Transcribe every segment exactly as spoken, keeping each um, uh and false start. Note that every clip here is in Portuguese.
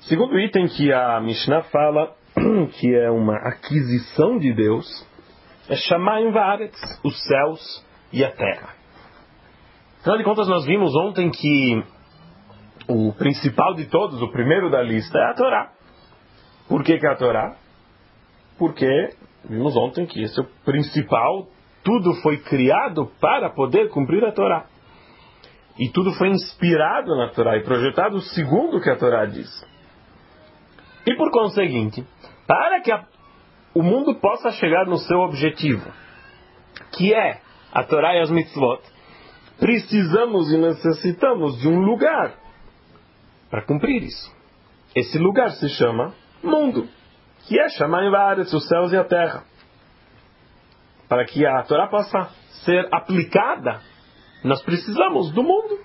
Segundo item que a Mishnah fala, que é uma aquisição de Deus, é Shamayim va'aretz, os céus e a terra. Afinal de contas, nós vimos ontem que o principal de todos, o primeiro da lista, é a Torá. Por que que é a Torá? Porque vimos ontem que esse é o principal, tudo foi criado para poder cumprir a Torá. E tudo foi inspirado na Torá e projetado segundo o que a Torá diz. E por conseguinte, para que a, o mundo possa chegar no seu objetivo, que é a Torá e as mitzvot, precisamos e necessitamos de um lugar para cumprir isso. Esse lugar se chama mundo, que é Shamayim va'aretz, os céus e a terra. Para que a Torá possa ser aplicada, nós precisamos do mundo.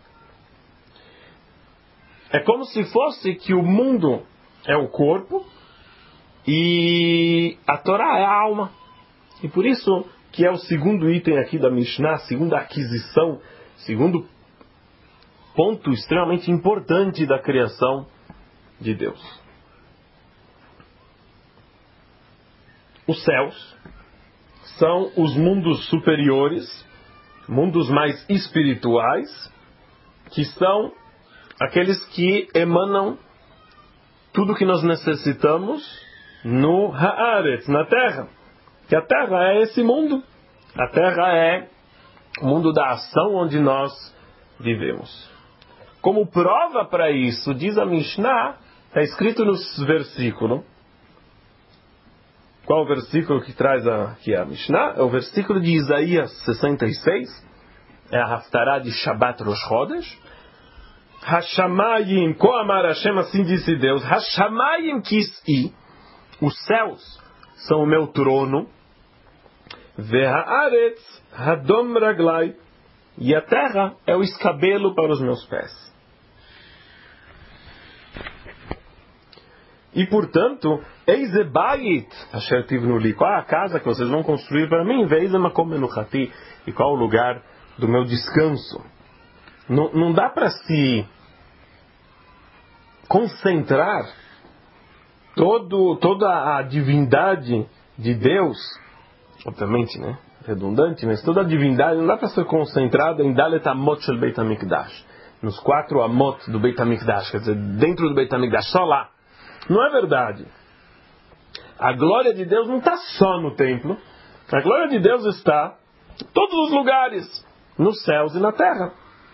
É como se fosse que o mundo é o corpo e a Torá é a alma. E por isso que é o segundo item aqui da Mishnah, a segunda aquisição, segundo ponto extremamente importante da criação de Deus. Os céus são os mundos superiores, mundos mais espirituais, que são aqueles que emanam tudo que nós necessitamos no Haaretz, na Terra. Que a Terra é esse mundo. A Terra é o mundo da ação onde nós vivemos. Como prova para isso, diz a Mishnah, está escrito no versículo. Qual o versículo que traz aqui a Mishnah? É o versículo de Isaías sessenta e seis. É a Haftarah de Shabbat Rosh Chodesh. Hashamayim, Koamar Hashem, assim disse Deus, Hashamayim kis'i, os céus são o meu trono, Veha'aretz hadom raglai, e a terra é o escabelo para os meus pés. E portanto, Eizebayit, Asher tivnuli, qual é a casa que vocês vão construir para mim? Veizemakom menuchati, e qual é o lugar do meu descanso? Não, não dá para se concentrar todo, toda a divindade de Deus, obviamente, né, redundante, mas toda a divindade não dá para ser concentrada em Dalet Amot Shel Beit HaMikdash, nos quatro Amot do Beit HaMikdash, quer dizer, dentro do Beit HaMikdash, só lá. Não é verdade. A glória de Deus não está só no templo, a glória de Deus está em todos os lugares, nos céus e na terra.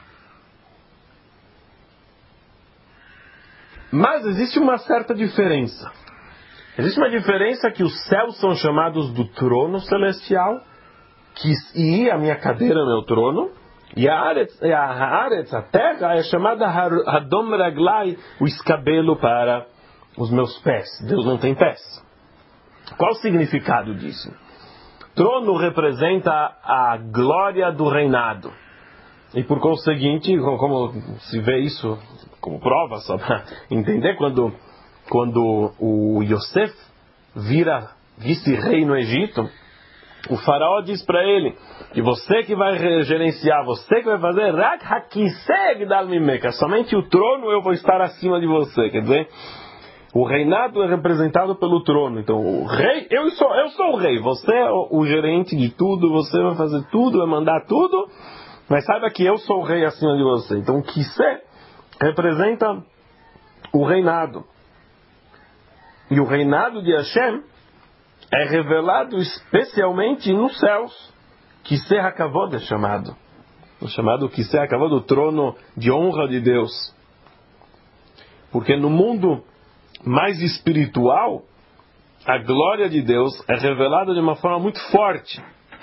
Mas existe uma certa diferença. Existe uma diferença que os céus são chamados do trono celestial, que e a minha cadeira é meu trono, e a Haaretz, a, Haaretz, a terra, é chamada Hadom Raglai, o escabelo para os meus pés. Deus não tem pés. Qual o significado disso? Trono representa a glória do reinado. E por conseguinte, como se vê isso como prova, só para entender, quando, quando o Yosef vira vice-rei no Egito, o faraó diz para ele, que você que vai gerenciar, você que vai fazer, Rak hakiseg dal-mimeka, somente o trono eu vou estar acima de você. Quer dizer, o reinado é representado pelo trono. Então, o rei, eu sou, eu sou o rei, você é o, o gerente de tudo, você vai fazer tudo, vai mandar tudo, mas saiba que eu sou o rei acima de você. Então, o Kisé representa o reinado. E o reinado de Hashem é revelado especialmente nos céus. Kisé HaKavod é chamado. O chamado Kisé HaKavod, o trono de honra de Deus. Porque no mundo mais espiritual, a glória de Deus é revelada de uma forma muito forte.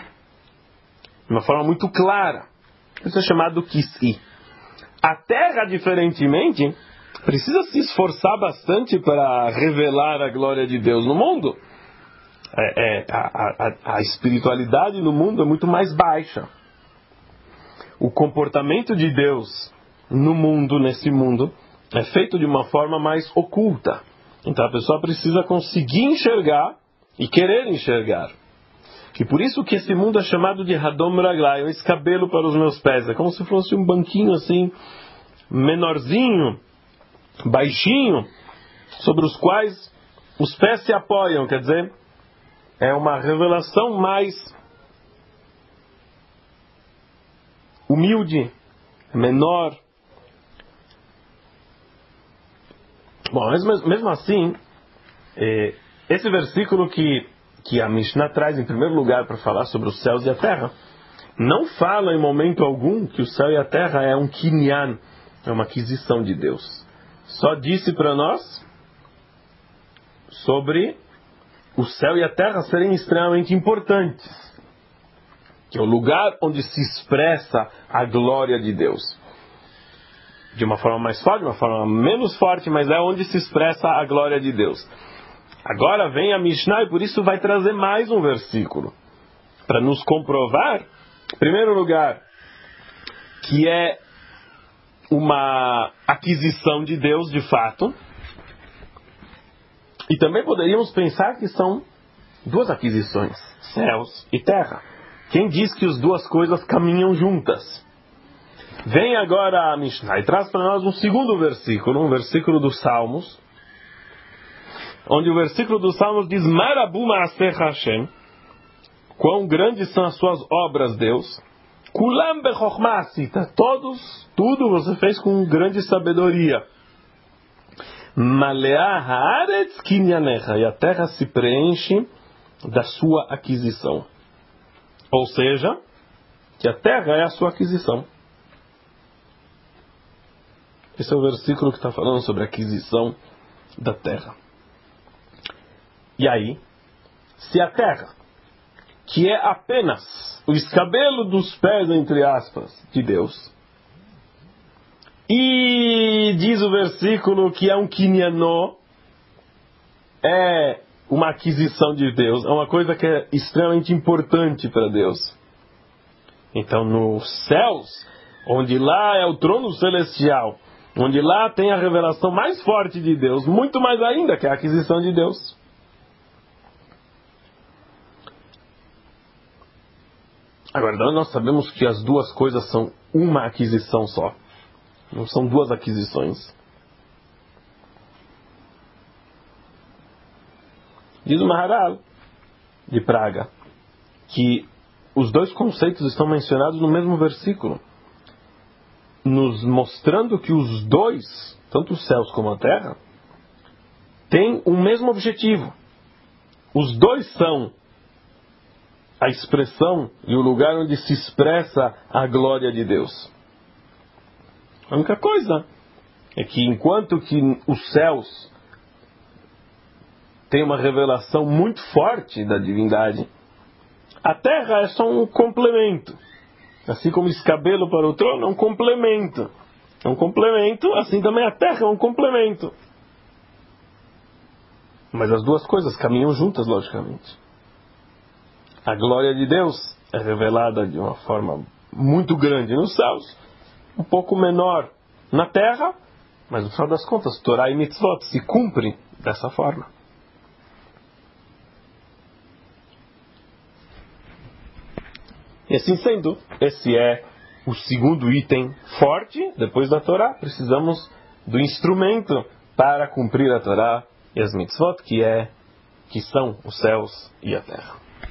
De uma forma muito clara. Isso é chamado Kis'i. A terra, diferentemente, precisa se esforçar bastante para revelar a glória de Deus no mundo. É, é, a, a, a espiritualidade no mundo é muito mais baixa. O comportamento de Deus no mundo, nesse mundo, é feito de uma forma mais oculta. Então a pessoa precisa conseguir enxergar e querer enxergar. E por isso que esse mundo é chamado de Hadom Raglai, um escabelo para os meus pés. É como se fosse um banquinho assim, menorzinho, baixinho, sobre os quais os pés se apoiam, quer dizer, é uma revelação mais humilde, menor. Bom, mas mesmo assim, eh, esse versículo que, que a Mishnah traz em primeiro lugar para falar sobre os céus e a terra, não fala em momento algum que o céu e a terra é um kinyan, é uma aquisição de Deus. Só disse para nós sobre o céu e a terra serem extremamente importantes, que é o lugar onde se expressa a glória de Deus. De uma forma mais forte, de uma forma menos forte, mas é onde se expressa a glória de Deus. Agora vem a Mishnah e por isso vai trazer mais um versículo, para nos comprovar, em primeiro lugar, que é uma aquisição de Deus de fato, e também poderíamos pensar que são duas aquisições, céus e terra. Quem diz que as duas coisas caminham juntas? Vem agora a Mishnah e traz para nós um segundo versículo, um versículo dos Salmos, onde o versículo dos Salmos diz: Marabu ma'aseh Hashem, quão grandes são as suas obras, Deus. Kulam bechokhmah asita, todos, tudo você fez com grande sabedoria. Maleah haaretz kinyanecha, e a terra se preenche da sua aquisição. Ou seja, que a terra é a sua aquisição. Esse é o versículo que está falando sobre a aquisição da terra. E aí, se a terra, que é apenas o escabelo dos pés, entre aspas, de Deus, e diz o versículo que é um kinyanó, é uma aquisição de Deus, é uma coisa que é extremamente importante para Deus. Então, nos céus, onde lá é o trono celestial, onde lá tem a revelação mais forte de Deus, muito mais ainda que a aquisição de Deus. Agora, nós sabemos que as duas coisas são uma aquisição só. Não são duas aquisições. Diz o Maharal de Praga que os dois conceitos estão mencionados no mesmo versículo, nos mostrando que os dois, tanto os céus como a terra, têm o mesmo objetivo. Os dois são a expressão e o lugar onde se expressa a glória de Deus. A única coisa é que enquanto que os céus têm uma revelação muito forte da divindade, a terra é só um complemento. Assim como o escabelo para o trono é um complemento. É um complemento, assim também a terra é um complemento. Mas as duas coisas caminham juntas, logicamente. A glória de Deus é revelada de uma forma muito grande nos céus, um pouco menor na terra, mas no final das contas, Torá e Mitzvot se cumprem dessa forma. E assim sendo, esse é o segundo item forte. Depois da Torá, precisamos do instrumento para cumprir a Torá e as Mitzvot, que, é, que são os céus e a terra.